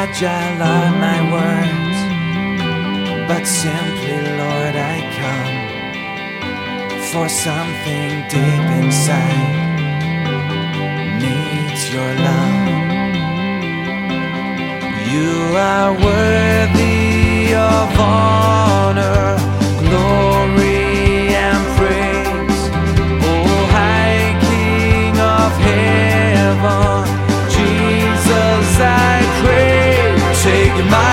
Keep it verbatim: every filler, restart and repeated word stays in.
fragile are my words, but simply, Lord, I come for something deep inside needs your love. You are worthy of honor, glory, and praise. Oh, High King of heaven, Jesus, I pray. Take my